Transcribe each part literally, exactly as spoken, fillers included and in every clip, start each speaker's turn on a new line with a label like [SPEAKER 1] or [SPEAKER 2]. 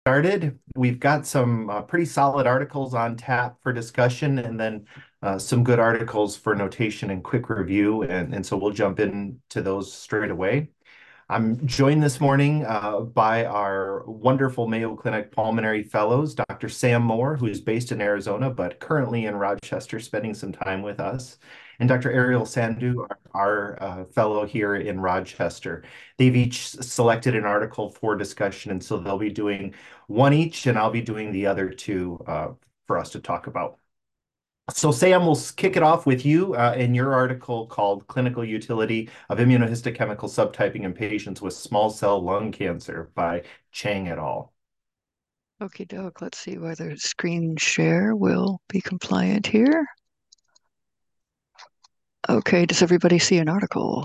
[SPEAKER 1] Started. We've got some uh, pretty solid articles on tap for discussion and then uh, some good articles for notation and quick review. And, and so we'll jump into those straight away. I'm joined this morning uh, by our wonderful Mayo Clinic pulmonary fellows, Doctor Sam Moore, who is based in Arizona, but currently in Rochester, spending some time with us, and Doctor Ariel Sandhu, our, our uh, fellow here in Rochester. They've each selected an article for discussion, and so they'll be doing one each, and I'll be doing the other two uh, for us to talk about. So Sam, we'll kick it off with you uh, in your article called Clinical Utility of Immunohistochemical Subtyping in Patients with Small Cell Lung Cancer by Chang et al.
[SPEAKER 2] Okie doke. Let's see whether screen share will be compliant here. Okay, does everybody see an article?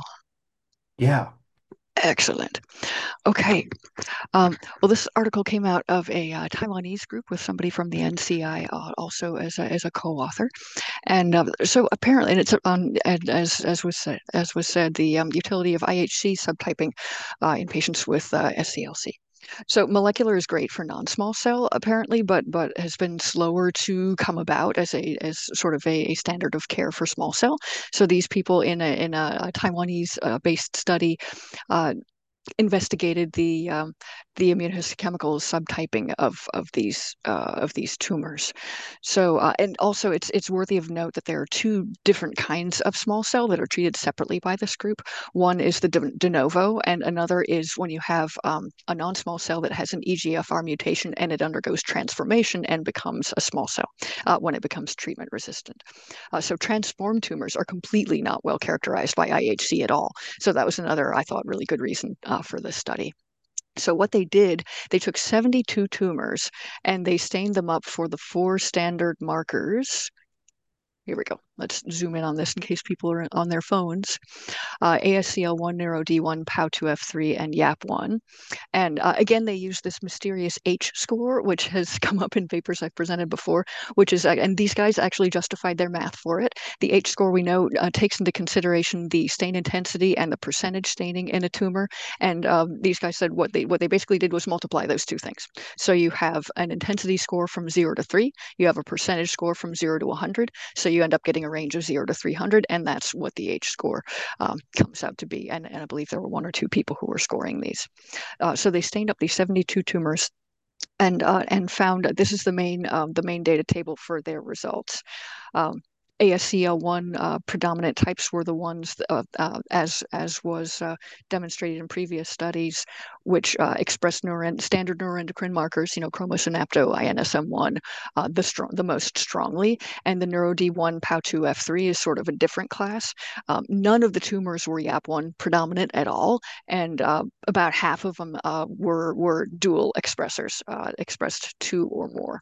[SPEAKER 1] Yeah.
[SPEAKER 2] Excellent. Okay. Um, well, this article came out of a uh, Taiwanese group with somebody from the N C I uh, also as a, as a co-author, and uh, so apparently, and it's on and as as was said, as was said, the um, utility of I H C subtyping uh, in patients with uh, S C L C. So molecular is great for non-small cell apparently, but but has been slower to come about as a as sort of a, a standard of care for small cell. So these people in a in a, a Taiwanese uh, based study uh, investigated the um, the immunohistochemical subtyping of of these uh, of these tumors. So uh, and also it's it's worthy of note that there are two different kinds of small cell that are treated separately by this group. One is the de, de novo, and another is when you have um, a non-small cell that has an E G F R mutation and it undergoes transformation and becomes a small cell uh, when it becomes treatment resistant. Uh, so transformed tumors are completely not well characterized by I H C at all. So that was another, I thought, really good reason uh, for this study. So what they did, they took seventy-two tumors and they stained them up for the four standard markers. Here we go. Let's zoom in on this in case people are on their phones. Uh, A S C L one, Neuro D one, P A U two F three, and Y A P one. And uh, again, they use this mysterious H score, which has come up in papers I've presented before, which is, uh, and these guys actually justified their math for it. The H score we know uh, takes into consideration the stain intensity and the percentage staining in a tumor. And um, these guys said what they what they basically did was multiply those two things. So you have an intensity score from zero to three, you have a percentage score from zero to one hundred. So you end up getting a range of zero to three hundred, and that's what the H score um, comes out to be. And, and I believe there were one or two people who were scoring these. Uh, so they stained up these seventy-two tumors and uh, and found this is the main um, the main data table for their results. Um, A S C L one uh, predominant types were the ones, uh, uh, as as was uh, demonstrated in previous studies, which uh, express neuron, standard neuroendocrine markers, you know, chromosynapto, I N S M one, uh, the strong, the most strongly, and the neuro D one, P A U two F three is sort of a different class. Um, none of the tumors were Y A P one predominant at all, and uh, about half of them uh, were were dual expressors, uh, expressed two or more.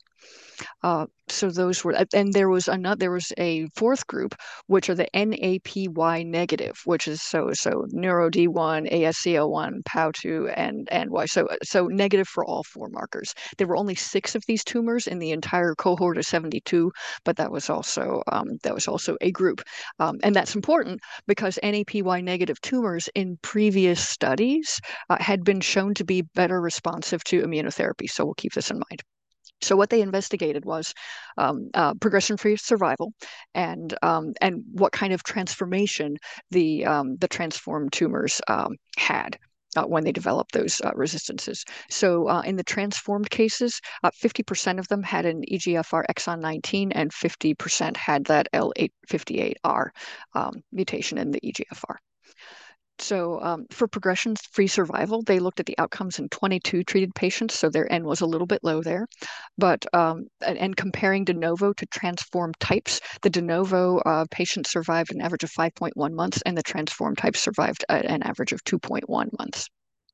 [SPEAKER 2] Uh, so those were, and there was another, there was a fourth group, which are the N A P Y negative, which is so so neuro D one, A S C L one, P A U two, and and Y. So so negative for all four markers. There were only six of these tumors in the entire cohort of seventy-two, but that was also um, that was also a group, um, and that's important because N A P Y negative tumors in previous studies uh, had been shown to be better responsive to immunotherapy. So we'll keep this in mind. So what they investigated was um, uh, progression-free survival, and um, and what kind of transformation the um, the transformed tumors um, had. Uh, when they developed those uh, resistances. So uh, in the transformed cases, uh, fifty percent of them had an E G F R exon nineteen and fifty percent had that L eight fifty-eight R um, mutation in the E G F R. So um, for progression-free survival, they looked at the outcomes in twenty-two treated patients, so their N was a little bit low there. But um, and, and comparing de novo to transformed types, the de novo uh, patients survived an average of five point one months, and the transformed types survived a, an average of two point one months.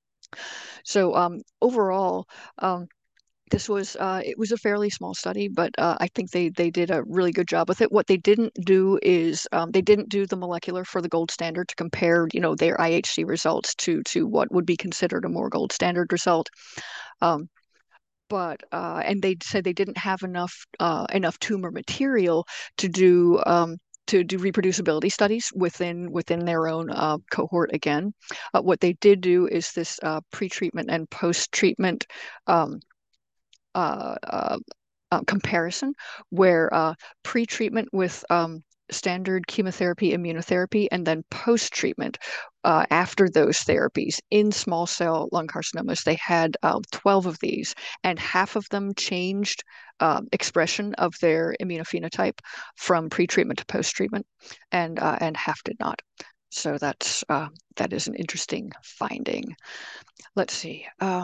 [SPEAKER 2] So um, overall, um, this was uh, it was a fairly small study, but uh, I think they they did a really good job with it. What they didn't do is um, they didn't do the molecular for the gold standard to compare, you know, their I H C results to to what would be considered a more gold standard result. Um, but uh, and they said they didn't have enough uh, enough tumor material to do. Um, to do reproducibility studies within within their own uh, cohort again. Uh, what they did do is this uh, pre-treatment and post-treatment um, uh, uh, uh, comparison where uh, pre-treatment with um, standard chemotherapy, immunotherapy, and then post-treatment uh, after those therapies in small cell lung carcinomas, they had uh, twelve of these, and half of them changed uh, expression of their immunophenotype from pre-treatment to post-treatment, and uh, and half did not. So that's uh, that is an interesting finding. Let's see. Uh,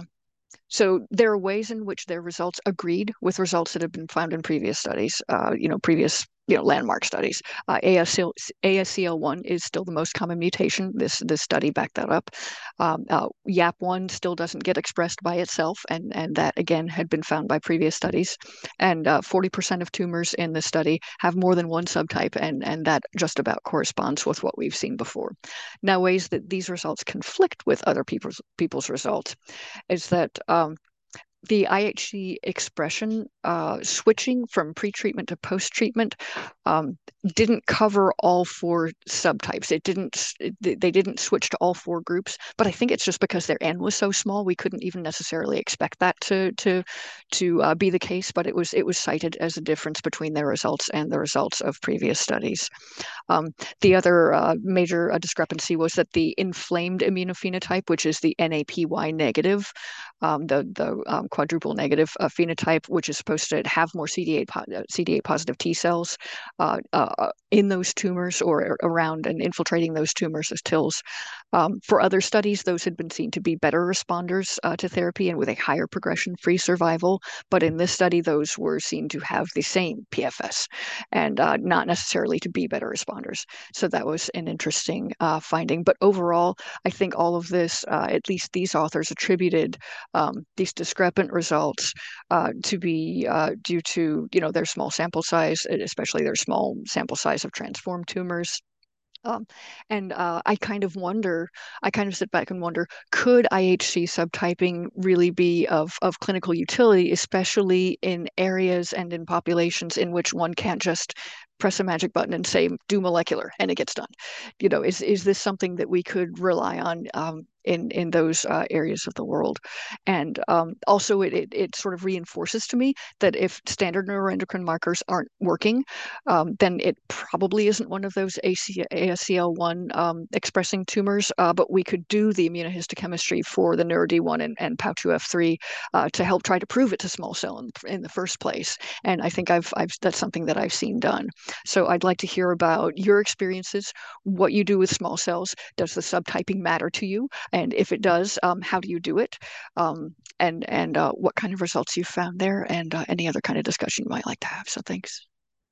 [SPEAKER 2] so there are ways in which their results agreed with results that have been found in previous studies, uh, you know, previous you know landmark studies. Uh, A S C L one is still the most common mutation. This this study backed that up. Um, uh, Y A P one still doesn't get expressed by itself, and and that again had been found by previous studies. And uh, forty percent of tumors in this study have more than one subtype, and and that just about corresponds with what we've seen before. Now, ways that these results conflict with other people's people's results is that um, the I H C expression uh, switching from pretreatment to post-treatment um, didn't cover all four subtypes. It didn't. It, they didn't switch to all four groups. But I think it's just because their n was so small, we couldn't even necessarily expect that to to to uh, be the case. But it was it was cited as a difference between their results and the results of previous studies. Um, the other uh, major uh, discrepancy was that the inflamed immunophenotype, which is the N A P Y negative, um, the the um, quadruple negative uh, phenotype, which is supposed to have more C D eight po C D eight positive T cells uh, uh, in those tumors or around and infiltrating those tumors as TILs. Um, for other studies, those had been seen to be better responders uh, to therapy and with a higher progression-free survival. But in this study, those were seen to have the same P F S and uh, not necessarily to be better responders. So that was an interesting uh, finding. But overall, I think all of this, uh, at least these authors attributed um, these discrepant results uh, to be uh, due to, you know, their small sample size, especially their small sample size of transformed tumors. Um, and uh, I kind of wonder, I kind of sit back and wonder, could I H C subtyping really be of, of clinical utility, especially in areas and in populations in which one can't just press a magic button and say, do molecular, and it gets done? You know, is, is this something that we could rely on um, in, in those uh, areas of the world? And um, also, it, it, it sort of reinforces to me that if standard neuroendocrine markers aren't working, um, then it probably isn't one of those A S C L one um, expressing tumors, uh, but we could do the immunohistochemistry for the N E R D one and, and P A U two F three uh, to help try to prove it's a small cell in, in the first place. And I think I've, I've that's something that I've seen done. So I'd like to hear about your experiences, what you do with small cells. Does the subtyping matter to you? And if it does, um, how do you do it? Um, and and uh, what kind of results you found there, and uh, any other kind of discussion you might like to have. So thanks.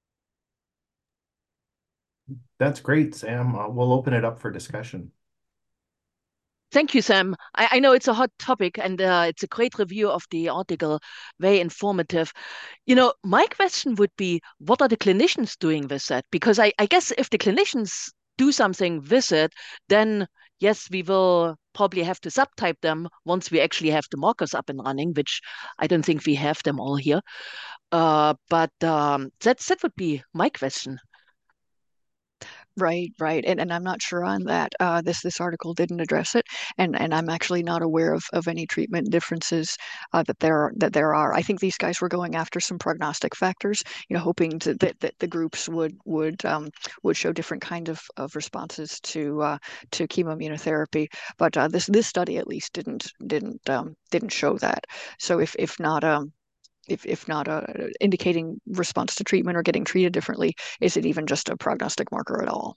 [SPEAKER 1] That's great, Sam. Uh, we'll open it up for discussion.
[SPEAKER 3] Thank you, Sam. I, I know it's a hot topic and uh, it's a great review of the article, very informative. You know, my question would be, what are the clinicians doing with that? Because I, I guess if the clinicians do something with it, then yes, we will probably have to subtype them once we actually have the markers up and running, which I don't think we have them all here. Uh, but um, that's, that would be my question.
[SPEAKER 2] Right, right. And and I'm not sure on that. Uh, this this article didn't address it, and and I'm actually not aware of of any treatment differences uh, that there are, that there are. I think these guys were going after some prognostic factors, you know, hoping to, that that the groups would would um, would show different kind of, of responses to uh, to chemoimmunotherapy. But uh, this this study at least didn't didn't um, didn't show that. So if if not um, if, if not uh, indicating response to treatment or getting treated differently, is it even just a prognostic marker at all?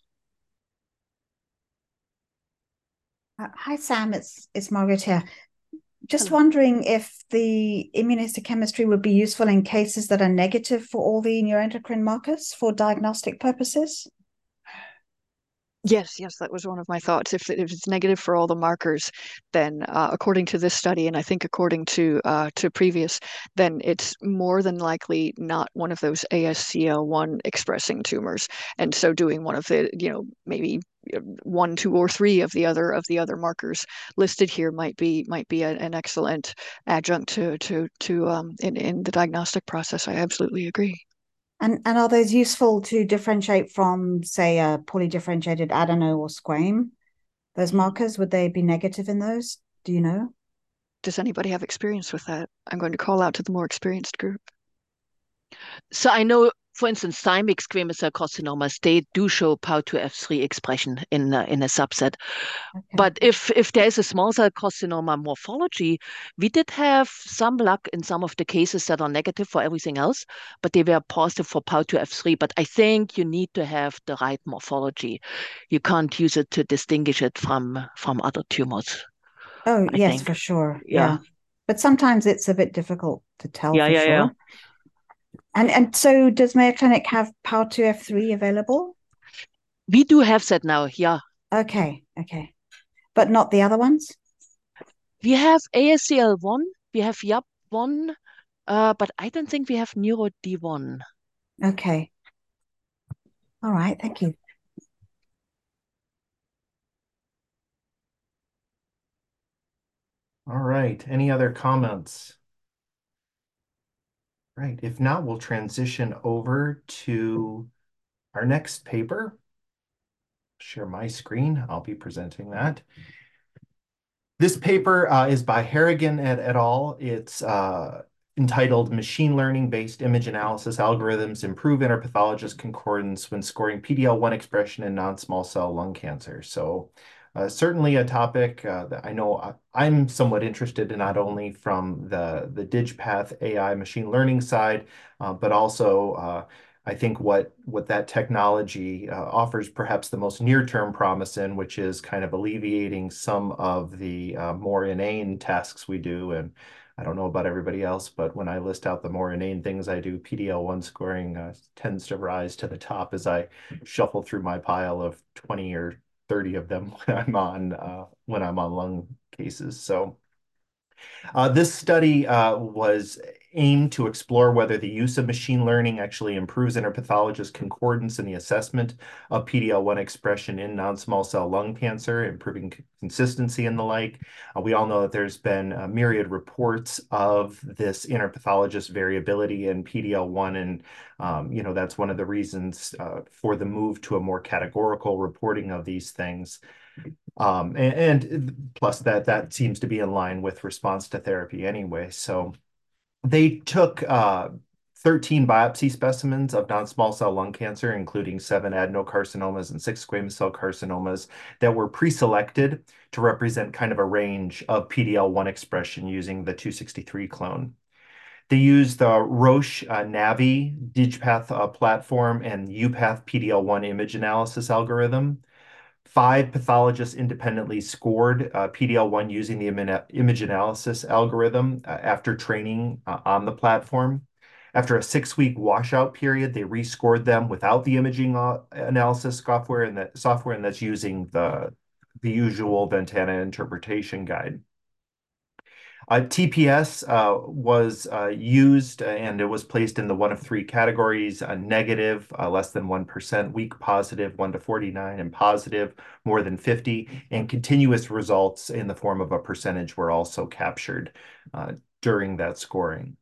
[SPEAKER 4] Uh, hi, Sam. It's it's Margaret here. Just
[SPEAKER 2] Hello.
[SPEAKER 4] wondering if the immunohistochemistry would be useful in cases that are negative for all the neuroendocrine markers for diagnostic purposes.
[SPEAKER 2] Yes, yes, that was one of my thoughts. If, if it's negative for all the markers, then uh, according to this study, and I think according to uh, to previous, then it's more than likely not one of those A S C L one expressing tumors. And so doing one of the, you know, maybe one, two, or three of the other of the other markers listed here might be might be a, an excellent adjunct to to to um in in the diagnostic process. I absolutely agree.
[SPEAKER 4] And and are those useful to differentiate from, say, a poorly differentiated adeno or squame? Those markers, would they be negative in those? Do you know?
[SPEAKER 2] does anybody have experience with that? I'm going to call out to the more experienced group.
[SPEAKER 3] So I know, for instance, thymic squamous cell carcinomas, they do show P A O two F three expression in uh, in a subset.
[SPEAKER 4] Okay.
[SPEAKER 3] But if if there is a small cell carcinoma morphology, we did have some luck in some of the cases that are negative for everything else, but they were positive for P A O two F three. But I think you need to have the right morphology. You can't use it to distinguish it from from other tumors.
[SPEAKER 4] Oh,
[SPEAKER 3] I
[SPEAKER 4] yes,
[SPEAKER 3] think.
[SPEAKER 4] for sure.
[SPEAKER 3] Yeah.
[SPEAKER 4] Yeah. But sometimes it's a bit difficult to tell
[SPEAKER 3] Yeah,
[SPEAKER 4] for
[SPEAKER 3] yeah, yeah.
[SPEAKER 4] sure. And and so does Mayo Clinic have P A O two F three available?
[SPEAKER 3] We do have that now, yeah.
[SPEAKER 4] Okay, okay. But not the other ones?
[SPEAKER 3] We have A S C L one, we have Y A P one, uh, but I don't think we have Neuro D one.
[SPEAKER 4] Okay. All right, thank you.
[SPEAKER 1] All right, any other comments? Right, if not, we'll transition over to our next paper. Share my screen, I'll be presenting that. This paper uh, is by Harrigan et, et al. It's uh, entitled Machine Learning-Based Image Analysis Algorithms Improve Interpathologist Concordance when Scoring P D L one Expression in Non-Small Cell Lung Cancer. So uh, certainly a topic uh, that I know I'm somewhat interested in, not only from the, the DigPath A I machine learning side, uh, but also uh, I think what, what that technology uh, offers perhaps the most near-term promise in, which is kind of alleviating some of the uh, more inane tasks we do. And I don't know about everybody else, but when I list out the more inane things I do, P D L one scoring uh, tends to rise to the top as I shuffle through my pile of twenty or thirty of them when I'm on uh, when I'm on lung cases. So uh, this study uh, was aimed to explore whether the use of machine learning actually improves interpathologist concordance in the assessment of P D L one expression in non-small cell lung cancer, improving consistency and the like. Uh, we all know that there's been a myriad reports of this interpathologist variability in P D L one, and um, you know, that's one of the reasons uh, for the move to a more categorical reporting of these things. Um, and, and plus that that seems to be in line with response to therapy anyway. So they took uh, thirteen biopsy specimens of non-small cell lung cancer, including seven adenocarcinomas and six squamous cell carcinomas that were pre-selected to represent kind of a range of P D L one expression using the two sixty-three clone. They used the Roche uh, Navi DigPath uh, platform and UPath P D L one image analysis algorithm. Five pathologists independently scored uh, P D L one using the image analysis algorithm uh, after training uh, on the platform. After a six-week washout period, they rescored them without the imaging uh, analysis software, and that software, and that's using the the usual Ventana interpretation guide. Uh, T P S uh, was uh, used, and it was placed in the one of three categories: uh, negative, uh, less than one percent, weak positive, one to forty-nine, and positive, more than fifty. And continuous results in the form of a percentage were also captured uh, during that scoring.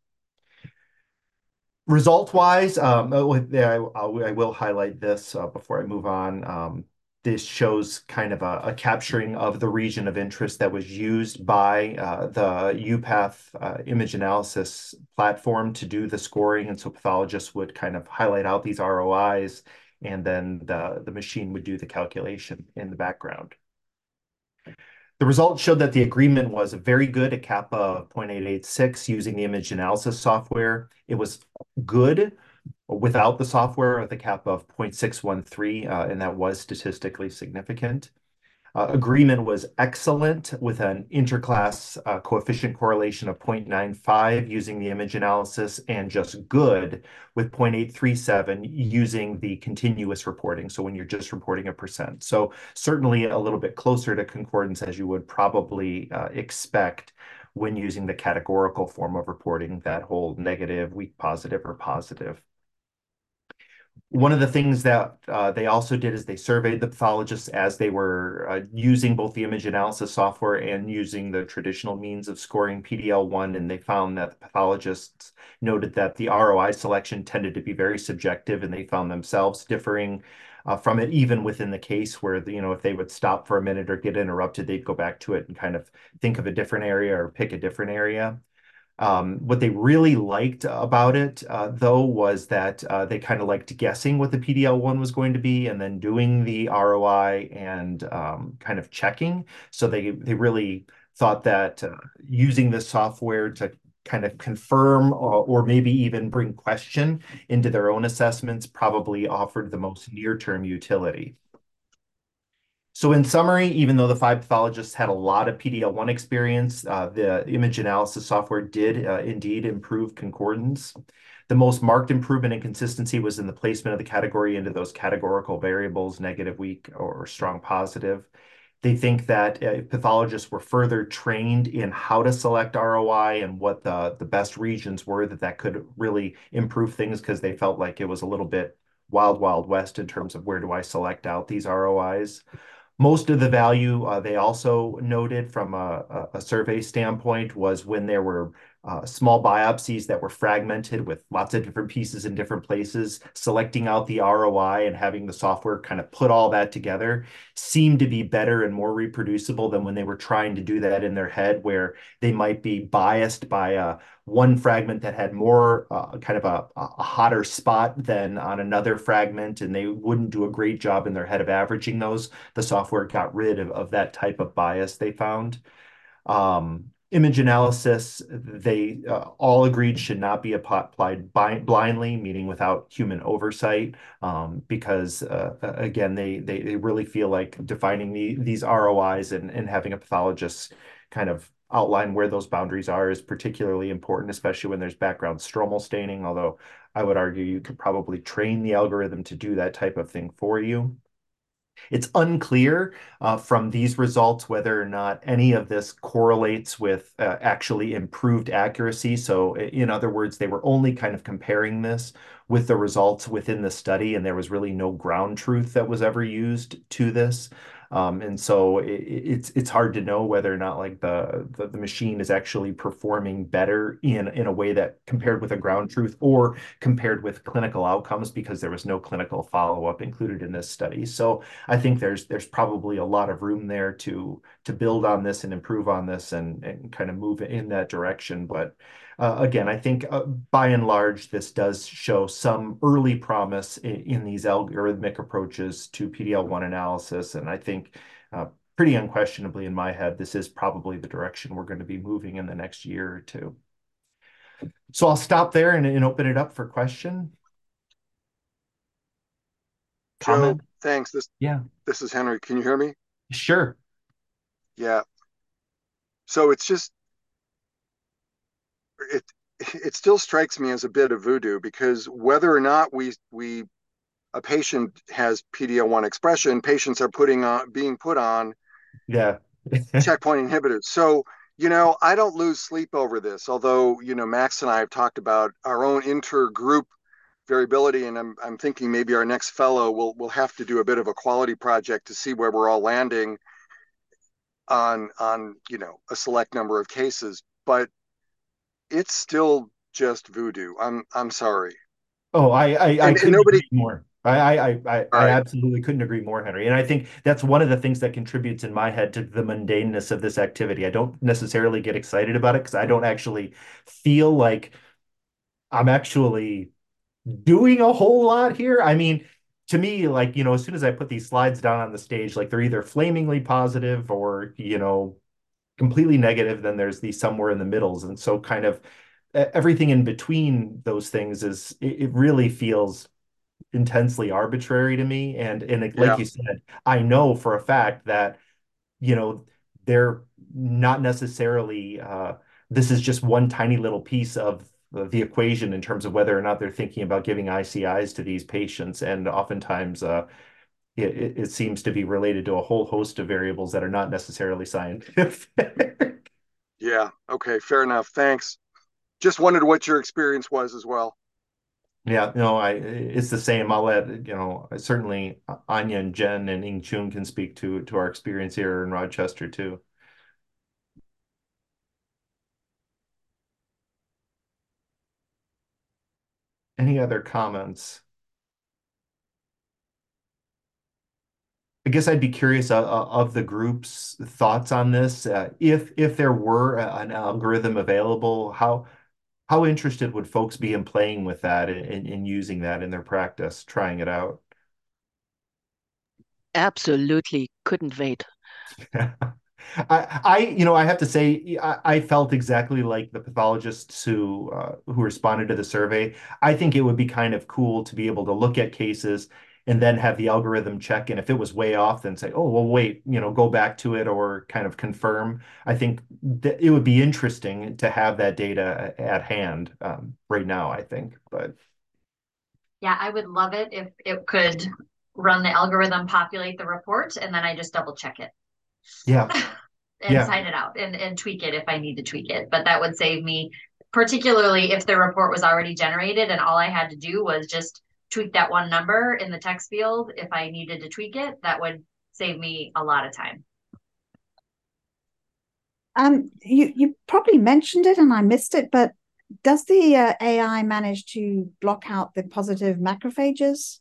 [SPEAKER 1] Result-wise, um, I, I will highlight this uh, before I move on. Um, this shows kind of a, a capturing of the region of interest that was used by uh, the UPath uh, image analysis platform to do the scoring. And so pathologists would kind of highlight out these R O Is, and then the, the machine would do the calculation in the background. The results showed that the agreement was very good at kappa of zero point eight eight six using the image analysis software. It was good without the software with a kappa of zero point six one three, uh, and that was statistically significant. Uh, agreement was excellent with an interclass uh, coefficient correlation of zero point nine five using the image analysis, and just good with zero point eight three seven using the continuous reporting. So when you're just reporting a percent. So certainly a little bit closer to concordance as you would probably uh, expect when using the categorical form of reporting, that whole negative, weak positive, or positive. One of the things that uh, they also did is they surveyed the pathologists as they were uh, using both the image analysis software and using the traditional means of scoring P D L one, and they found that the pathologists noted that the R O I selection tended to be very subjective, and they found themselves differing uh, from it, even within the case where, the, you know, if they would stop for a minute or get interrupted, they'd go back to it and kind of think of a different area or pick a different area. Um, what they really liked about it, uh, though, was that uh, they kind of liked guessing what the P D L one was going to be and then doing the R O I and um, kind of checking. So they they really thought that uh, using this software to kind of confirm or, or maybe even bring question into their own assessments probably offered the most near-term utility. So in summary, even though the five pathologists had a lot of P D L one experience, uh, the image analysis software did uh, indeed improve concordance. The most marked improvement in consistency was in the placement of the category into those categorical variables, negative, weak, or strong positive. They think that uh, pathologists were further trained in how to select R O I and what the, the best regions were, that that could really improve things, because they felt like it was a little bit wild, wild west in terms of where do I select out these R O Is. Most of the value uh, they also noted from a, a, survey standpoint was when there were uh, small biopsies that were fragmented with lots of different pieces in different places. Selecting out the R O I and having the software kind of put all that together seemed to be better and more reproducible than when they were trying to do that in their head, where they might be biased by a one fragment that had more uh, kind of a, a hotter spot than on another fragment, and they wouldn't do a great job in their head of averaging those. The software got rid of, of that type of bias, they found. Um, image analysis, they uh, all agreed should not be applied blindly, meaning without human oversight, um, because uh, again, they, they they really feel like defining the, these R O Is and, and having a pathologist kind of outline where those boundaries are is particularly important, especially when there's background stromal staining, although I would argue you could probably train the algorithm to do that type of thing for you. It's unclear uh, from these results whether or not any of this correlates with uh, actually improved accuracy. So in other words, they were only kind of comparing this with the results within the study, and there was really no ground truth that was ever used to this. Um, and so it, it's it's hard to know whether or not like the, the the machine is actually performing better in in a way that compared with a ground truth or compared with clinical outcomes, because there was no clinical follow-up included in this study. So I think there's there's probably a lot of room there to to build on this and improve on this and and kind of move in that direction. But uh, again, I think uh, by and large, this does show some early promise in, in these algorithmic approaches to P D L one analysis. And I think uh, pretty unquestionably in my head, this is probably the direction we're going to be moving in the next year or two. So I'll stop there and, and open it up for question.
[SPEAKER 5] Joe, thanks. This
[SPEAKER 1] yeah.
[SPEAKER 5] This is Henry. Can you hear me?
[SPEAKER 1] Sure.
[SPEAKER 5] Yeah. So it's just it it still strikes me as a bit of voodoo, because whether or not we we a patient has P D L one expression, patients are putting on being put on
[SPEAKER 1] yeah
[SPEAKER 5] checkpoint inhibitors. So, you know, I don't lose sleep over this, although, you know, Max and I have talked about our own intergroup variability, and I'm I'm thinking maybe our next fellow will will have to do a bit of a quality project to see where we're all landing on on you know a select number of cases. But it's still just voodoo. I'm I'm sorry.
[SPEAKER 1] Oh, I I, I
[SPEAKER 5] And, and
[SPEAKER 1] couldn't
[SPEAKER 5] nobody.
[SPEAKER 1] agree more. I, I I I
[SPEAKER 5] All
[SPEAKER 1] I
[SPEAKER 5] right.
[SPEAKER 1] absolutely couldn't agree more, Henry. And I think that's one of the things that contributes in my head to the mundaneness of this activity. I don't necessarily get excited about it because I don't actually feel like I'm actually doing a whole lot here. I mean, to me, like, you know, as soon as I put these slides down on the stage, like they're either flamingly positive or, you know, completely negative, then there's these somewhere in the middles. And so kind of e- everything in between those things is it, it really feels intensely arbitrary to me. And and it- like
[SPEAKER 5] Yeah.
[SPEAKER 1] you said, I know for a fact that, you know, they're not necessarily uh this is just one tiny little piece of the the equation in terms of whether or not they're thinking about giving I C Is to these patients. And oftentimes uh it, it it seems to be related to a whole host of variables that are not necessarily scientific.
[SPEAKER 5] Yeah. Okay. Fair enough. Thanks. Just wondered what your experience was as well.
[SPEAKER 1] Yeah, no, I it's the same. I'll let you know. Certainly, Anya and Jen and Ing Chun can speak to to our experience here in Rochester too. Any other comments? I guess I'd be curious uh, uh, of the group's thoughts on this. Uh, if if there were a- an algorithm available, how how interested would folks be in playing with that and, and, and using that in their practice, trying it out?
[SPEAKER 3] Absolutely couldn't wait.
[SPEAKER 1] I, I, you know, I have to say, I, I felt exactly like the pathologists who uh, who responded to the survey. I think it would be kind of cool to be able to look at cases and then have the algorithm check, and if it was way off, then say, oh, well, wait, you know, go back to it or kind of confirm. I think that it would be interesting to have that data at hand um, right now, I think, but
[SPEAKER 6] Yeah, I would love it if it could run the algorithm, populate the report, and then I just double check it
[SPEAKER 1] yeah,
[SPEAKER 6] and
[SPEAKER 1] yeah.
[SPEAKER 6] sign it out and, and tweak it if I need to tweak it. But that would save me, particularly if the report was already generated and all I had to do was just tweak that one number in the text field. If I needed to tweak it, that would save me a lot of time.
[SPEAKER 4] Um, you you probably mentioned it and I missed it, but does the uh, A I manage to block out the positive macrophages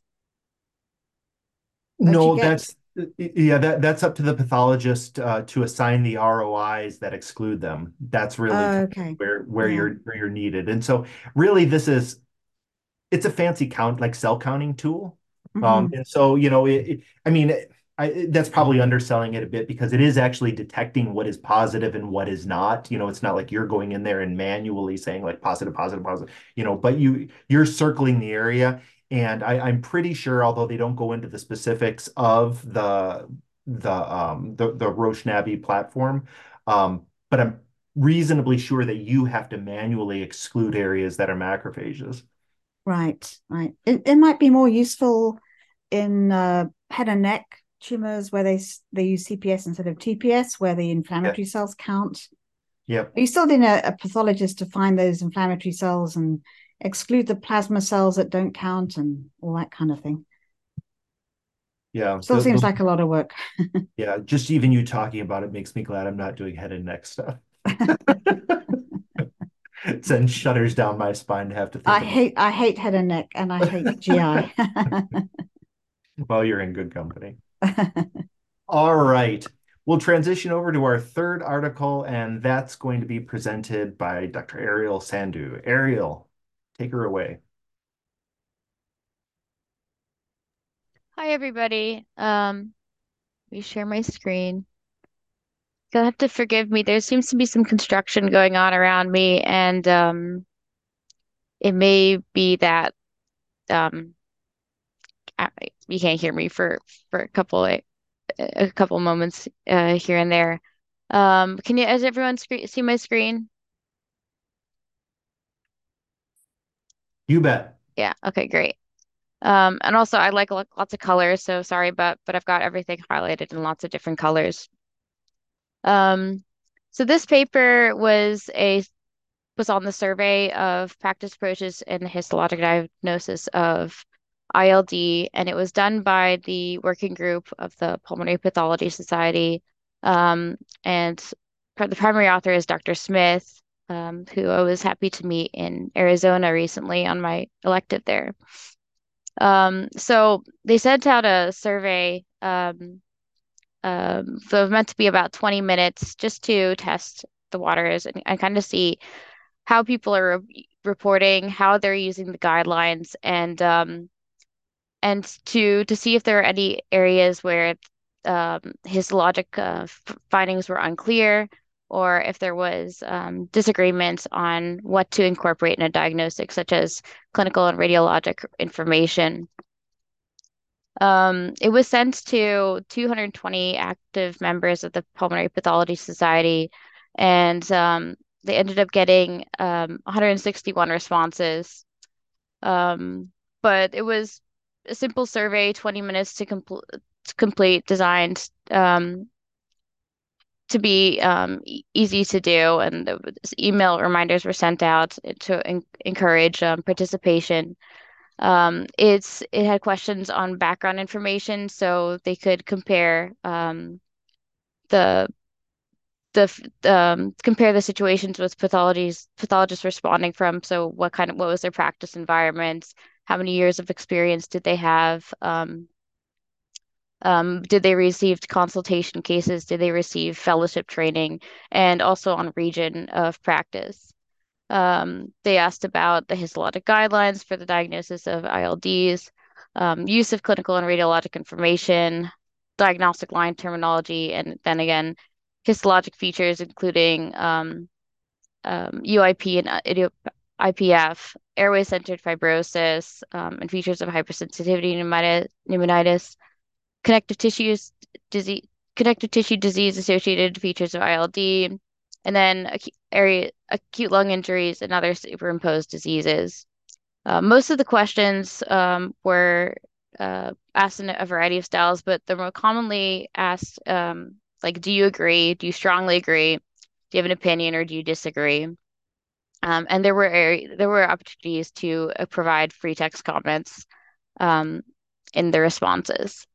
[SPEAKER 4] that you
[SPEAKER 1] No,
[SPEAKER 4] get?
[SPEAKER 1] that's yeah, that that's up to the pathologist uh, to assign the R O Is that exclude them. That's really
[SPEAKER 4] Oh,
[SPEAKER 1] kind of
[SPEAKER 4] okay.
[SPEAKER 1] where where
[SPEAKER 4] Yeah.
[SPEAKER 1] you're where you're needed. And so really this is it's a fancy count like cell counting tool. Um,
[SPEAKER 4] Hmm.
[SPEAKER 1] and so, you know, it, it, I mean, it, I, that's probably underselling it a bit because it is actually detecting what is positive and what is not. You know, it's not like you're going in there and manually saying like positive, positive, positive, you know, but you you're circling the area. And I, I'm pretty sure, although they don't go into the specifics of the the um the, the Roche Navi platform, um, but I'm reasonably sure that you have to manually exclude areas that are macrophages.
[SPEAKER 4] Right, right. It, it might be more useful in uh, head and neck tumors where they they use C P S instead of T P S, where the
[SPEAKER 1] Yeah.
[SPEAKER 4] inflammatory cells count.
[SPEAKER 1] Yep.
[SPEAKER 4] But you still need a, a pathologist to find those inflammatory cells and exclude the plasma cells that don't count and all that kind of thing.
[SPEAKER 1] Yeah.
[SPEAKER 4] Still
[SPEAKER 1] The,
[SPEAKER 4] seems
[SPEAKER 1] the
[SPEAKER 4] like a lot of work.
[SPEAKER 1] Yeah, just even you talking about it makes me glad I'm not doing head and neck stuff. It sends shudders down my spine to have to
[SPEAKER 4] I
[SPEAKER 1] think about.
[SPEAKER 4] hate I hate head and neck and I hate G I.
[SPEAKER 1] Well, you're in good company. All right. We'll transition over to our third article, and that's going to be presented by Doctor Ariel Sandhu. Ariel, take her away.
[SPEAKER 7] Hi everybody. Um, let me share my screen. You'll have to forgive me. There seems to be some construction going on around me, and um, it may be that um, I, you can't hear me for for a couple a, a couple moments uh, here and there. Um, can you, does everyone scre see my screen?
[SPEAKER 1] You bet.
[SPEAKER 7] Yeah. Okay. Great. Um, and also I like lo- lots of colors, so sorry, but but I've got everything highlighted in lots of different colors. Um, so this paper was a was on the survey of practice approaches in the histologic diagnosis of I L D, and it was done by the working group of the Pulmonary Pathology Society. Um, and the primary author is Doctor Smith, um, who I was happy to meet in Arizona recently on my elective there. Um, so they sent out a survey, um, um, so meant to be about twenty minutes just to test the waters and, and kind of see how people are re reporting, how they're using the guidelines, and um, and to to see if there are any areas where um, histologic uh, findings were unclear, or if there was um, disagreement on what to incorporate in a diagnostic, such as clinical and radiologic information. Um, it was sent to two hundred twenty active members of the Pulmonary Pathology Society, and um, they ended up getting um, one hundred sixty-one responses. Um, but it was a simple survey, twenty minutes to, compl to complete, designed um, to be um, e easy to do, and the email reminders were sent out to en encourage um, participation. Um, it's it had questions on background information, so they could compare um, the the um, compare the situations with pathologies pathologists responding from. So what kind of what was their practice environments? How many years of experience did they have? Um, um, did they receive consultation cases? Did they receive fellowship training? And also on region of practice. Um, they asked about the histologic guidelines for the diagnosis of I L Ds, um, use of clinical and radiologic information, diagnostic line terminology, and then again, histologic features, including um, um, U I P and uh, idiop I P F, airway-centered fibrosis, um, and features of hypersensitivity pneumonitis, pneumonitis, connective tissues disease, connective tissue disease associated features of I L D, and then acute area acute lung injuries and other superimposed diseases. Uh, most of the questions um, were uh, asked in a variety of styles, but the more commonly asked, um, like, do you agree? Do you strongly agree? Do you have an opinion or do you disagree? Um, and there were area, there were opportunities to uh, provide free text comments um, in the responses.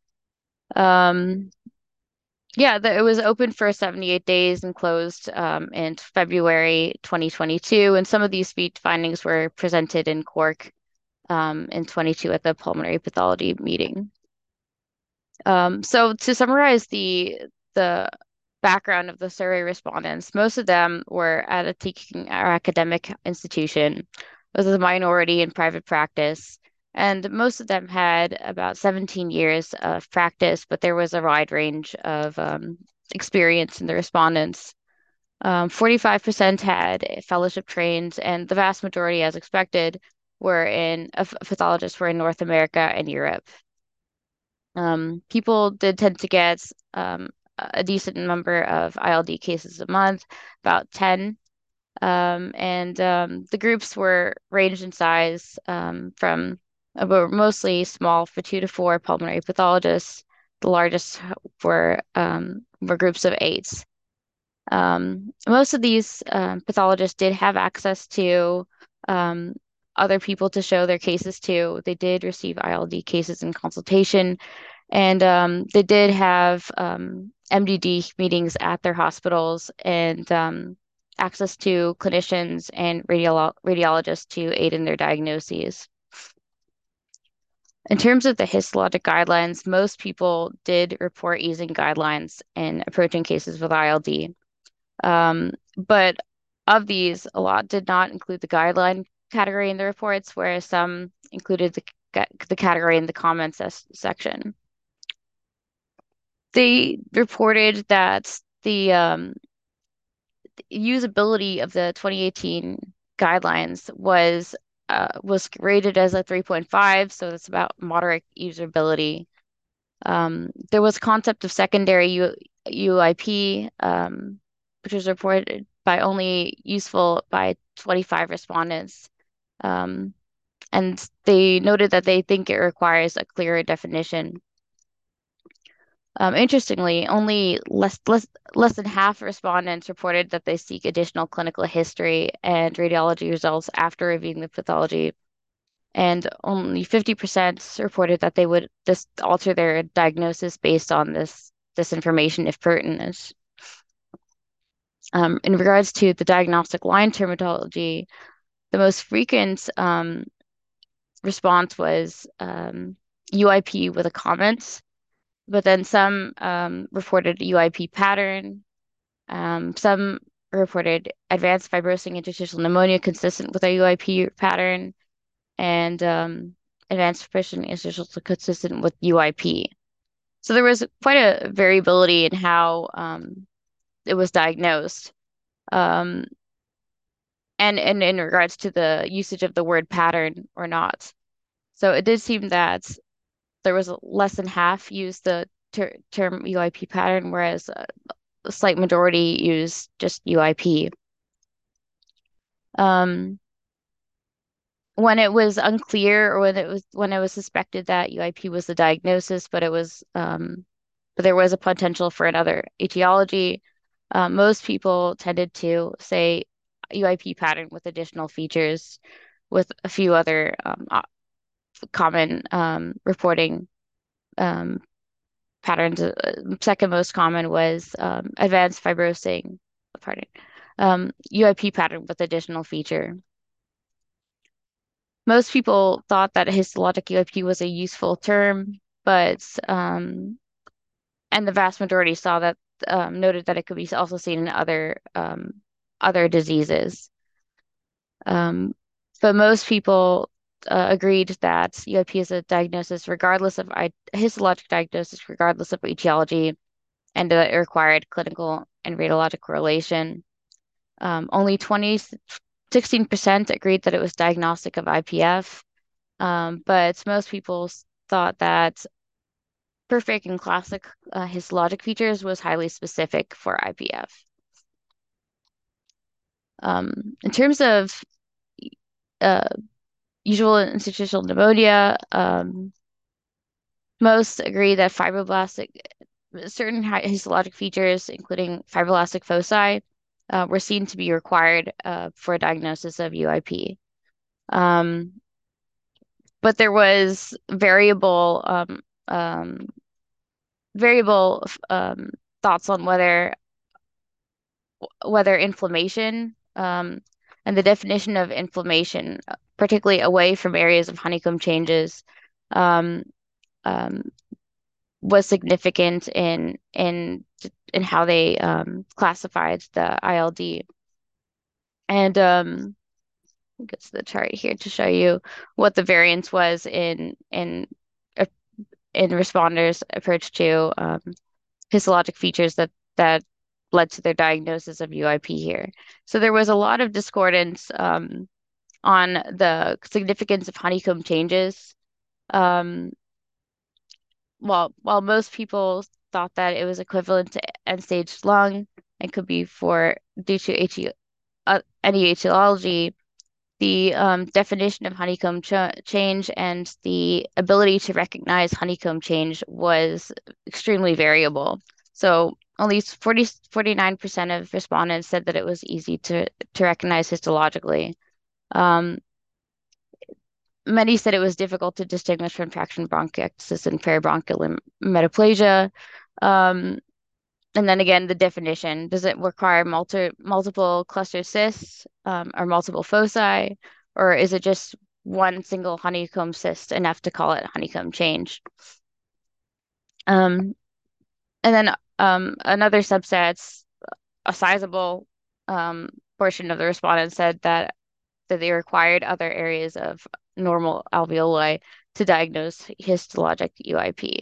[SPEAKER 7] Um, yeah, the, it was open for seventy-eight days and closed um, in February twenty twenty-two. And some of these feat findings were presented in Cork um, in twenty-two at the pulmonary pathology meeting. Um, so to summarize the the background of the survey respondents, most of them were at a teaching or academic institution. It was a minority in private practice. And most of them had about seventeen years of practice, but there was a wide range of um, experience in the respondents. Um, forty-five percent had fellowship trained, and the vast majority, as expected, were in uh, pathologists were in North America and Europe. Um, people did tend to get um, a decent number of I L D cases a month, about ten. Um, and um, the groups were ranged in size um, from about mostly small for two to four pulmonary pathologists. The largest were um, were groups of eight. Um, most of these um, pathologists did have access to um, other people to show their cases to. They did receive I L D cases in consultation, and um, they did have um, M D D meetings at their hospitals and um, access to clinicians and radiolo radiologists to aid in their diagnoses. In terms of the histologic guidelines, most people did report using guidelines in approaching cases with I L D. Um, but of these, a lot did not include the guideline category in the reports, whereas some included the, the category in the comments section. They reported that the um, usability of the twenty eighteen guidelines was uh, was rated as a three point five, so that's about moderate usability. Um, there was concept of secondary U UIP, um, which was reported by only useful by twenty-five respondents. Um, and they noted that they think it requires a clearer definition. Um, interestingly, only less, less, less than half respondents reported that they seek additional clinical history and radiology results after reviewing the pathology. And only fifty percent reported that they would just alter their diagnosis based on this, this information if pertinent. Um, in regards to the diagnostic line terminology, the most frequent um, response was um, U I P with a comment. But then some um, reported U I P pattern. Um, some reported advanced fibrosing interstitial pneumonia consistent with a U I P pattern, and um, advanced fibrosing interstitial consistent with U I P. So there was quite a variability in how um, it was diagnosed. Um, and, and in regards to the usage of the word pattern or not. So it did seem that there was less than half used the ter term U I P pattern, whereas a, a slight majority used just U I P. Um, when it was unclear or when it was when it was suspected that U I P was the diagnosis, but it was um, but there was a potential for another etiology, uh, most people tended to say U I P pattern with additional features, with a few other um, common um, reporting um, patterns. Uh, second most common was um, advanced fibrosing, pardon, um, U I P pattern with additional feature. Most people thought that histologic U I P was a useful term, but um, and the vast majority saw that um, noted that it could be also seen in other um, other diseases. Um, but most people uh, agreed that U I P is a diagnosis regardless of I histologic diagnosis, regardless of etiology, and that it required clinical and radiologic correlation. Um, only twenty, sixteen percent agreed that it was diagnostic of I P F, um, but most people thought that perfect and classic uh, histologic features was highly specific for I P F. Um, in terms of uh, usual institutional pneumonia, um, most agree that fibroblastic, certain histologic features, including fibroblastic foci, uh, were seen to be required uh, for a diagnosis of U I P. Um, but there was variable um, um, variable um, thoughts on whether whether inflammation um, and the definition of inflammation, particularly away from areas of honeycomb changes, um, um, was significant in in in how they um, classified the I L D. And um, I think it's the chart here to show you what the variance was in in uh, in responders' approach to um, histologic features that that led to their diagnosis of U I P here. So there was a lot of discordance um, on the significance of honeycomb changes. Um, while while most people thought that it was equivalent to end-stage lung and could be for due to H E, uh, any etiology, the um, definition of honeycomb ch change and the ability to recognize honeycomb change was extremely variable. So only forty, forty-nine percent of respondents said that it was easy to, to recognize histologically. Um, many said it was difficult to distinguish from traction bronchiectasis and peribronchial metaplasia. Um, and then again, the definition, does it require multi multiple cluster cysts um, or multiple foci, or is it just one single honeycomb cyst enough to call it honeycomb change? Um, and then um, another subset, a sizable um, portion of the respondents said that that they required other areas of normal alveoli to diagnose histologic U I P.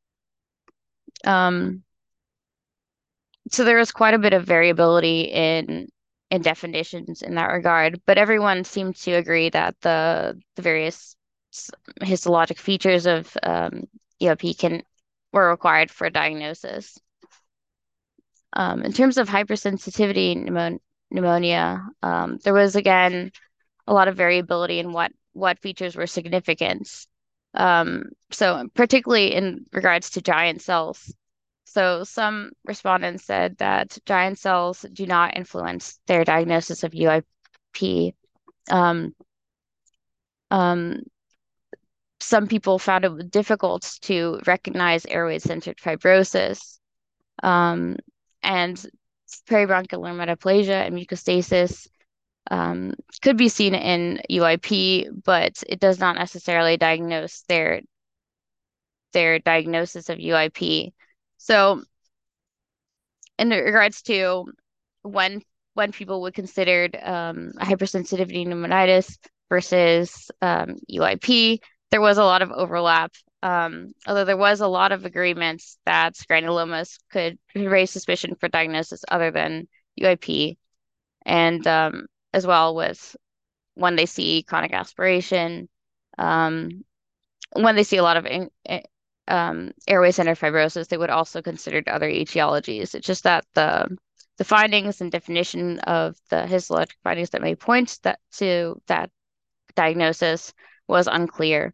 [SPEAKER 7] Um, so there was quite a bit of variability in in definitions in that regard, but everyone seemed to agree that the the various histologic features of um, U I P can were required for diagnosis. Um, in terms of hypersensitivity pneumo pneumonia, um, there was again a lot of variability in what what features were significant. Um, so particularly in regards to giant cells. So some respondents said that giant cells do not influence their diagnosis of U I P. Um, um, some people found it difficult to recognize airway-centered fibrosis. Um, and peribronchial metaplasia and mucostasis um, could be seen in U I P, but it does not necessarily diagnose their their diagnosis of U I P. So in regards to when when people would consider um, hypersensitivity pneumonitis versus um, U I P, there was a lot of overlap. Um, although there was a lot of agreements that granulomas could raise suspicion for diagnosis other than U I P, and um, as well with when they see chronic aspiration, um, when they see a lot of in, um, airway-centered fibrosis, they would also consider other etiologies. It's just that the the findings and definition of the histologic findings that may point that to that diagnosis was unclear.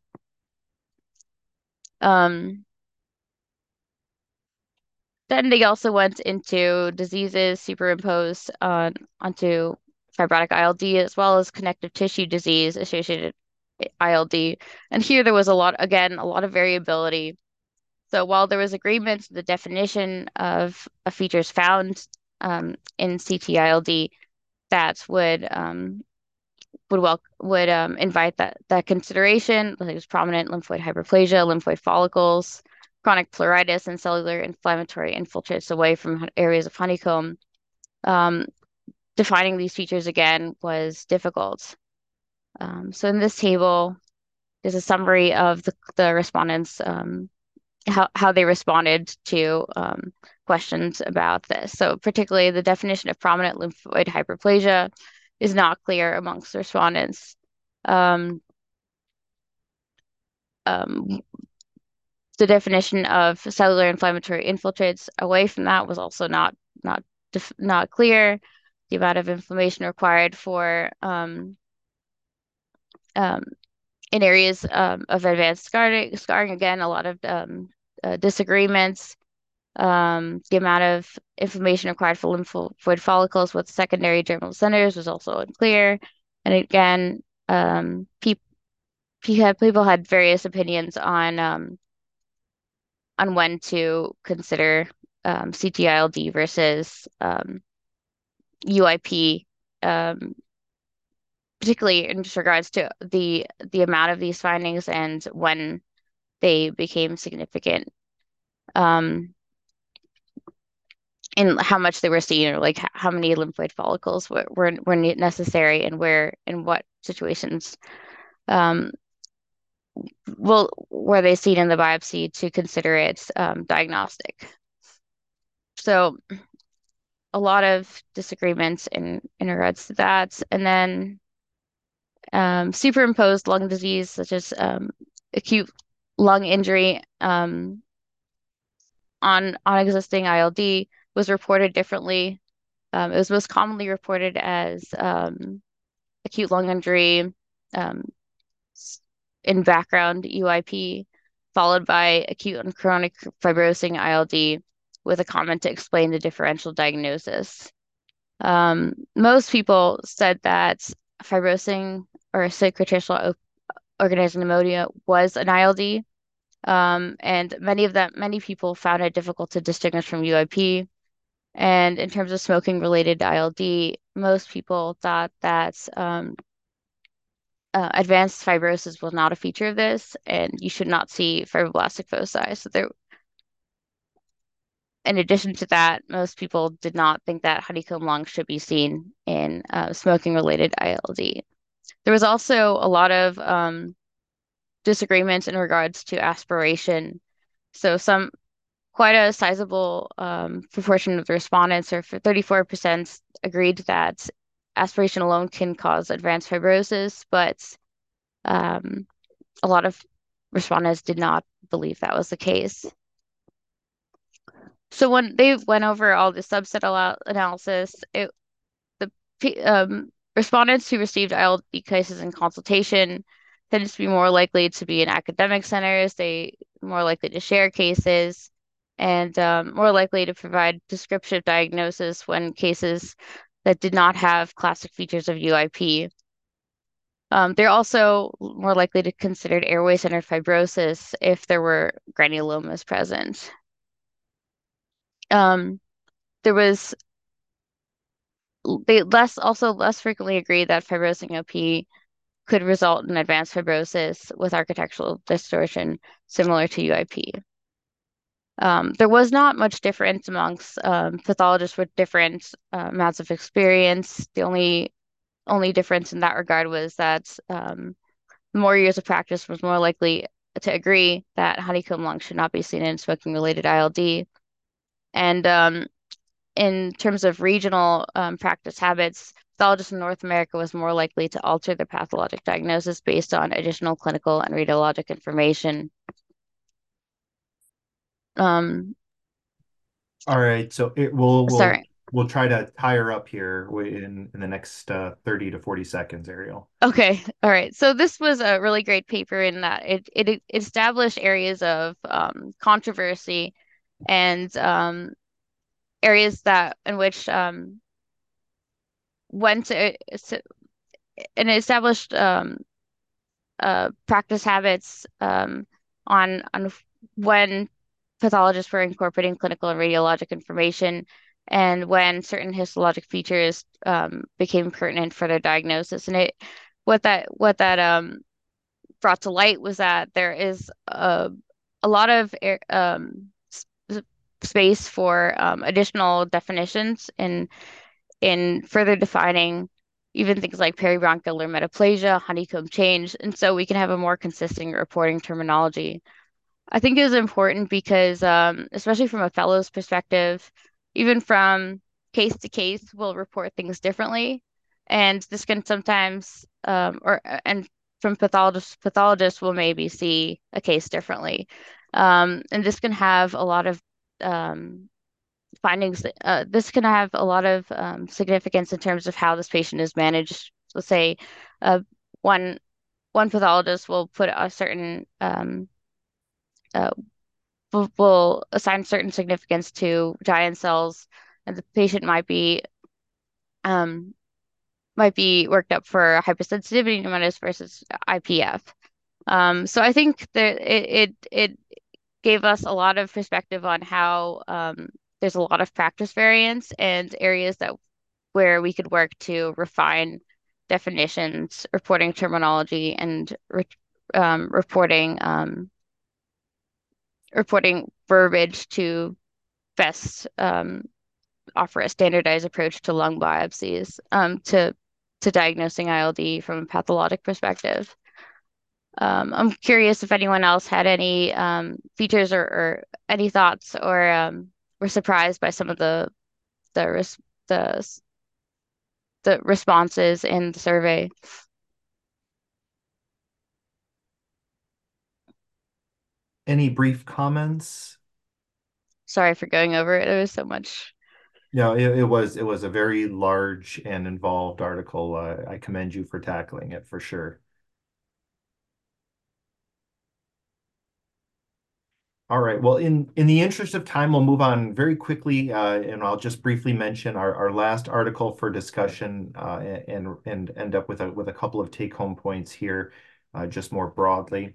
[SPEAKER 7] Um, then they also went into diseases superimposed on onto fibrotic I L D as well as connective tissue disease associated I L D. And here there was a lot, again, a lot of variability. So while there was agreement, the definition of, of features found um, in C T I L D that would um, would well would um, invite that that consideration. Like there's prominent lymphoid hyperplasia, lymphoid follicles, chronic pleuritis, and cellular inflammatory infiltrates away from areas of honeycomb. Um, defining these features again was difficult. Um, so in this table, there's a summary of the, the respondents, um, how, how they responded to um, questions about this. So particularly the definition of prominent lymphoid hyperplasia is not clear amongst respondents. Um, um, the definition of cellular inflammatory infiltrates away from that was also not not not clear. The amount of inflammation required for um, um, in areas um, of advanced scarring, scarring again, a lot of um, uh, disagreements. Um, the amount of inflammation required for lymphoid follicles with secondary germinal centers was also unclear. And again, um, pe people had various opinions on um, on when to consider um, C T I L D versus um, U I P, um, particularly in regards to the the amount of these findings and when they became significant, um, and how much they were seen, or like how many lymphoid follicles were were, were necessary, and where in what situations um, well were they seen in the biopsy to consider it um, diagnostic. So a lot of disagreements in in regards to that, and then um, superimposed lung disease such as um, acute lung injury um, on on existing I L D was reported differently. Um, it was most commonly reported as um, acute lung injury um, in background U I P, followed by acute and chronic fibrosing I L D, with a comment to explain the differential diagnosis. Um, most people said that fibrosing or cicatricial organized pneumonia was an I L D, um, and many of them, many people found it difficult to distinguish from U I P. And in terms of smoking related I L D, most people thought that um, uh, advanced fibrosis was not a feature of this, and you should not see fibroblastic foci. So there, in addition to that, most people did not think that honeycomb lung should be seen in uh, smoking related I L D. There was also a lot of um, disagreements in regards to aspiration. So some quite a sizable um, proportion of the respondents, or for thirty-four percent, agreed that aspiration alone can cause advanced fibrosis, but um, a lot of respondents did not believe that was the case. So when they went over all the subset analysis, it, the um, respondents who received I L D cases in consultation tended to be more likely to be in academic centers. They more likely to share cases, and um, more likely to provide descriptive diagnosis when cases that did not have classic features of U I P. Um, they're also more likely to consider airway-centered fibrosis if there were granulomas present. Um, there was they less also less frequently agree that fibrosing O P could result in advanced fibrosis with architectural distortion similar to U I P. Um, there was not much difference amongst um, pathologists with different uh, amounts of experience. The only only difference in that regard was that um, more years of practice was more likely to agree that honeycomb lung should not be seen in smoking-related I L D. And um, in terms of regional um, practice habits, pathologists in North America was more likely to alter their pathologic diagnosis based on additional clinical and radiologic information. Um,
[SPEAKER 1] All right, so it will we'll
[SPEAKER 7] sorry.
[SPEAKER 1] we'll try to tie her up here in in the next uh, thirty to forty seconds, Ariel.
[SPEAKER 7] Okay, all right. So this was a really great paper in that it it established areas of um, controversy and um, areas that in which um, went to, and it established um, uh, practice habits um, on on when pathologists were incorporating clinical and radiologic information, and when certain histologic features um, became pertinent for their diagnosis. And it what that what that um, brought to light was that there is a a lot of um, space for um, additional definitions in in further defining even things like peribronchial metaplasia, honeycomb change, and so we can have a more consistent reporting terminology. I think it is important because, um, especially from a fellow's perspective, even from case to case, we'll report things differently, and this can sometimes, um, or and from pathologist pathologists will maybe see a case differently, um, and this can have a lot of um, findings. Uh, this can have a lot of um, significance in terms of how this patient is managed. Let's say, uh, one one pathologist will put a certain um, uh, will, will assign certain significance to giant cells, and the patient might be um, might be worked up for hypersensitivity pneumonitis versus I P F. Um, so I think that it, it it gave us a lot of perspective on how um, there's a lot of practice variance and areas that where we could work to refine definitions, reporting terminology, and re um, reporting um, reporting verbiage to best um, offer a standardized approach to lung biopsies um, to to diagnosing I L D from a pathologic perspective. Um, I'm curious if anyone else had any um, features or, or any thoughts or um, were surprised by some of the the res the the responses in the survey.
[SPEAKER 1] Any brief comments?
[SPEAKER 7] Sorry for going over it. There was so much.
[SPEAKER 1] No, it, it was it was a very large and involved article. Uh, I commend you for tackling it for sure. All right. Well, in in the interest of time, we'll move on very quickly, uh, and I'll just briefly mention our, our last article for discussion, uh, and and end up with a with a couple of take-home points here, uh, just more broadly.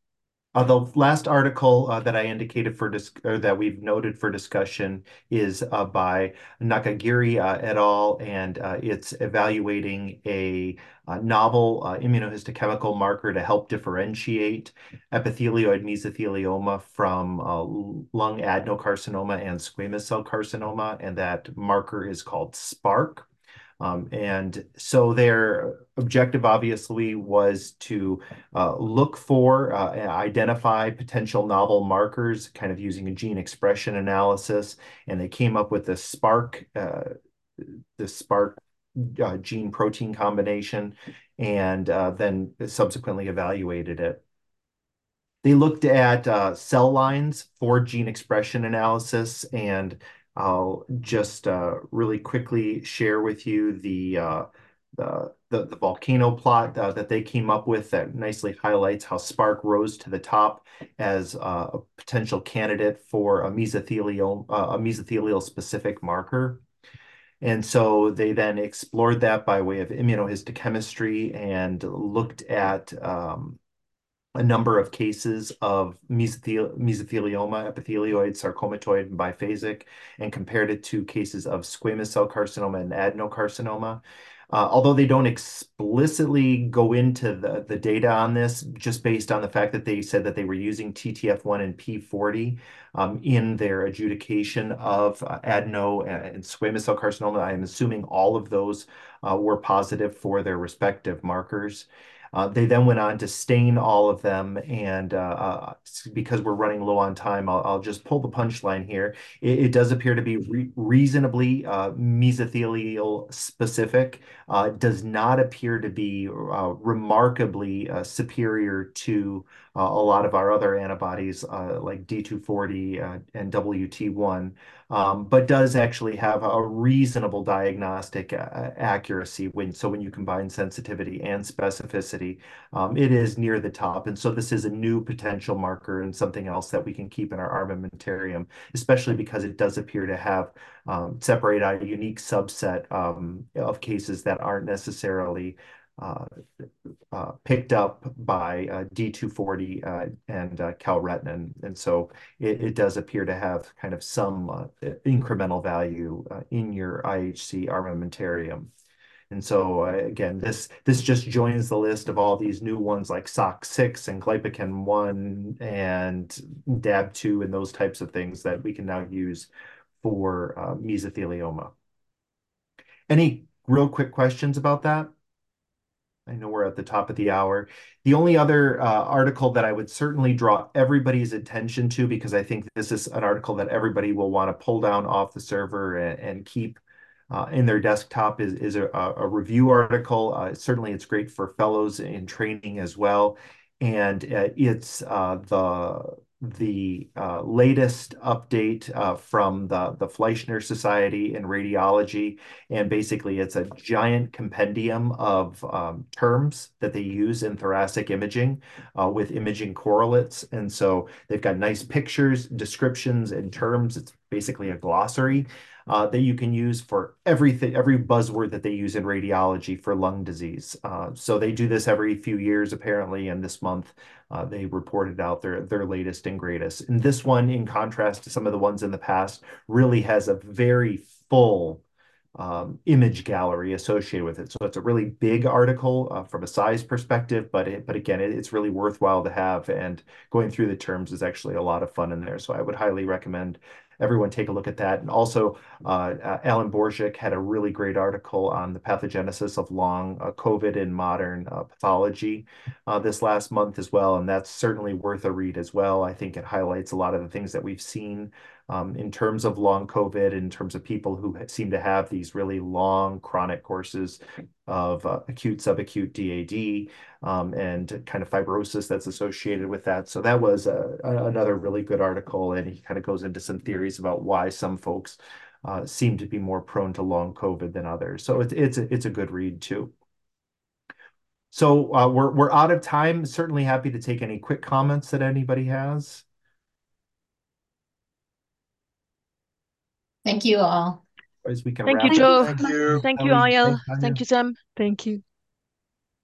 [SPEAKER 1] Uh, the last article uh, that I indicated for dis or that we've noted for discussion is uh, by Nakagiri uh, et al., and uh, it's evaluating a, a novel uh, immunohistochemical marker to help differentiate epithelioid mesothelioma from uh, lung adenocarcinoma and squamous cell carcinoma, and that marker is called SPARC. Um, and so their objective obviously was to uh, look for, uh, identify potential novel markers, kind of using a gene expression analysis, and they came up with the SPARC, uh, the SPARC uh, gene protein combination, and uh, then subsequently evaluated it. They looked at uh, cell lines for gene expression analysis, and I'll just uh, really quickly share with you the uh, the, the, the volcano plot uh, that they came up with that nicely highlights how SPARC rose to the top as uh, a potential candidate for a mesothelial uh, a mesothelial specific marker. And so they then explored that by way of immunohistochemistry and looked at um, a number of cases of mesothel mesothelioma, epithelioid, sarcomatoid, and biphasic, and compared it to cases of squamous cell carcinoma and adenocarcinoma. Uh, although they don't explicitly go into the, the data on this, just based on the fact that they said that they were using T T F one and P forty um, in their adjudication of uh, adeno and squamous cell carcinoma, I am assuming all of those uh, were positive for their respective markers. Uh, they then went on to stain all of them, and uh, uh, because we're running low on time, I'll, I'll just pull the punchline here. It, it does appear to be re reasonably uh, mesothelial specific. Uh, does not appear to be uh, remarkably uh, superior to uh, a lot of our other antibodies uh, like D two forty uh, and W T one. Um, but does actually have a reasonable diagnostic uh, accuracy when so when you combine sensitivity and specificity, um, it is near the top. And so this is a new potential marker and something else that we can keep in our armamentarium, especially because it does appear to have um, separate out a unique subset um, of cases that aren't necessarily uh, uh, picked up by uh, D two forty uh, and uh, calretin. And so it, it does appear to have kind of some uh, incremental value uh, in your I H C armamentarium. And so uh, again, this this just joins the list of all these new ones like S O C six and Glypican one and D A B two and those types of things that we can now use for uh, mesothelioma. Any real quick questions about that? I know we're at the top of the hour. The only other uh, article that I would certainly draw everybody's attention to, because I think this is an article that everybody will want to pull down off the server and, and keep uh, in their desktop, is, is a, a review article. Uh, certainly, it's great for fellows in training as well. And uh, it's uh, the the uh, latest update uh, from the, the Fleischner Society in Radiology. And basically, it's a giant compendium of um, terms that they use in thoracic imaging uh, with imaging correlates. And so they've got nice pictures, descriptions, and terms. It's basically a glossary uh, that you can use for everything, every buzzword that they use in radiology for lung disease. Uh, so they do this every few years, apparently, and this month uh, they reported out their, their latest and greatest. And this one, in contrast to some of the ones in the past, really has a very full Um, image gallery associated with it. So it's a really big article uh, from a size perspective, but it, but again, it, it's really worthwhile to have, and going through the terms is actually a lot of fun in there. So I would highly recommend everyone take a look at that. And also, uh, uh, Alan Borzik had a really great article on the pathogenesis of long uh, COVID in modern uh, pathology uh, this last month as well. And that's certainly worth a read as well. I think it highlights a lot of the things that we've seen Um, in terms of long COVID, in terms of people who seem to have these really long chronic courses of uh, acute, subacute D A D um, and kind of fibrosis that's associated with that. So that was a, a, another really good article, and he kind of goes into some theories about why some folks uh, seem to be more prone to long COVID than others. So it's it's a, it's a good read too. So uh, we're we're out of time. Certainly happy to take any quick comments that anybody has.
[SPEAKER 6] Thank you all.
[SPEAKER 1] As we can
[SPEAKER 3] Thank
[SPEAKER 1] wrap
[SPEAKER 3] you,
[SPEAKER 1] it.
[SPEAKER 3] Joe.
[SPEAKER 4] Thank
[SPEAKER 5] Thank you.
[SPEAKER 3] Thank you,
[SPEAKER 1] Ellie.
[SPEAKER 3] Ariel.
[SPEAKER 1] Thanks, Anya.
[SPEAKER 3] Thank you, Sam.
[SPEAKER 2] Thank you.